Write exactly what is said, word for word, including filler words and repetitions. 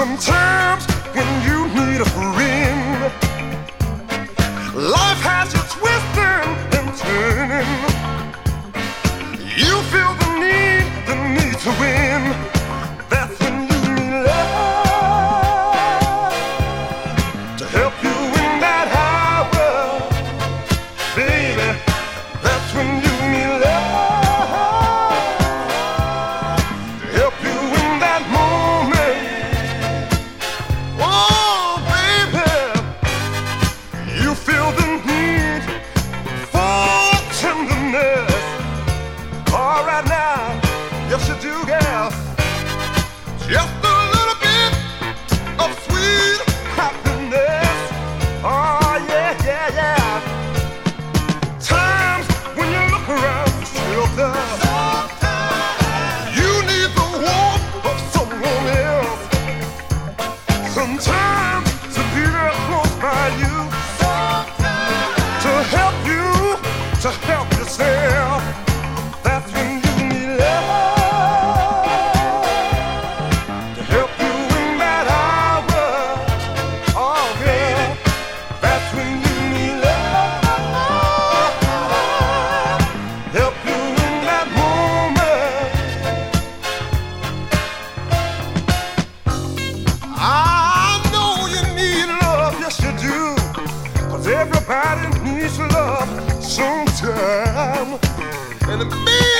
Sometimes when you need a friend, life has you twisting and turning. You feel the need, the need to win. That's when you need love to help you in that hour, baby. That's when you need love to help you in that moment. Oh, baby, you feel the need for tenderness. All right now, yes you do, girl. Just a little bit of sweet happiness. Oh yeah, yeah, yeah. Times when you look around for shelter, you need the warmth of someone else. Sometimes to be there close by you, to help you, to help yourself. That's when you need love to help you in that hour. Oh, girl, that's when you need love help you in that moment. I know you need love, yes you do, 'cause everybody needs love sometime. And me